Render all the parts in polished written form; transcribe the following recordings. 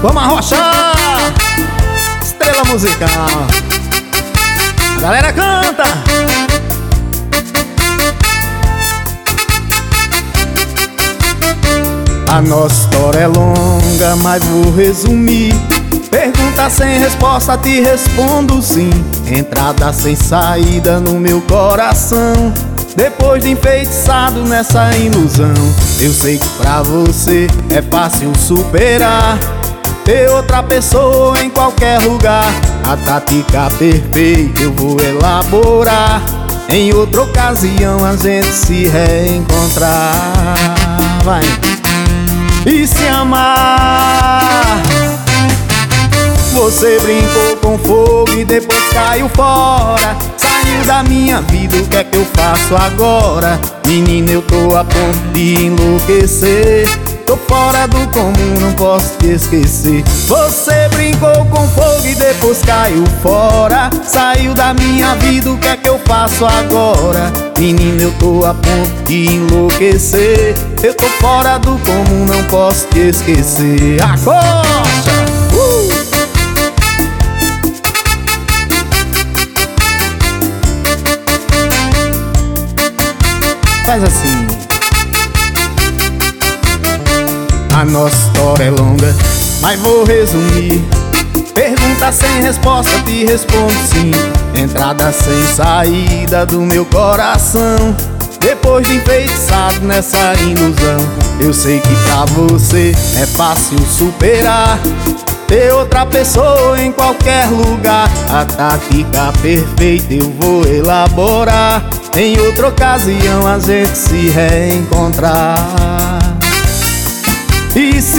Vamos arrochar! Estrela musical. A galera canta. A nossa história é longa, mas vou resumir. Pergunta sem resposta, te respondo sim. Entrada sem saída no meu coração, depois de enfeitiçado nessa ilusão. Eu sei que pra você é fácil superar, ter outra pessoa em qualquer lugar. A tática perfeita eu vou elaborar, em outra ocasião a gente se reencontrar. Vai! E se amar. Você brincou com fogo e depois caiu fora, saiu da minha vida, o que é que eu faço agora? Menina, eu tô a ponto de enlouquecer, tô fora do comum, não posso te esquecer. Você brincou com fogo e depois caiu fora, saiu da minha vida, o que é que eu faço agora? Menina, eu tô a ponto de enlouquecer, eu tô fora do comum, não posso te esquecer. Acosta! Faz assim. A nossa história é longa, mas vou resumir. Pergunta sem resposta, te respondo sim. Entrada sem saída do meu coração, depois de enfeitiçado nessa ilusão. Eu sei que pra você é fácil superar, ter outra pessoa em qualquer lugar. A tática perfeita eu vou elaborar, em outra ocasião a gente se reencontrar. E se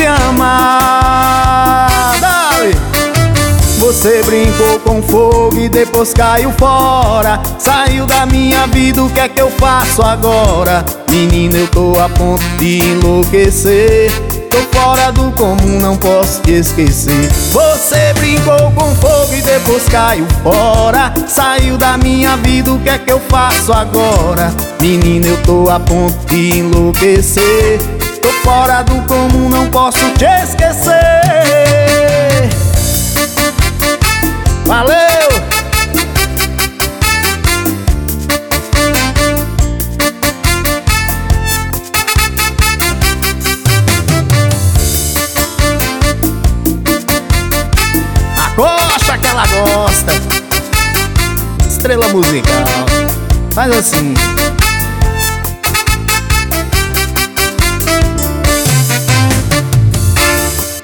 amar, dale. Você brincou com fogo e depois caiu fora, saiu da minha vida, o que é que eu faço agora? Menina, eu tô a ponto de enlouquecer, tô fora do comum, não posso te esquecer. Você brincou com fogo e depois caiu fora, saiu da minha vida, o que é que eu faço agora? Menina, eu tô a ponto de enlouquecer, tô fora do comum, não posso te esquecer. Valeu! Acosta que ela gosta. Estrela musical. Faz assim.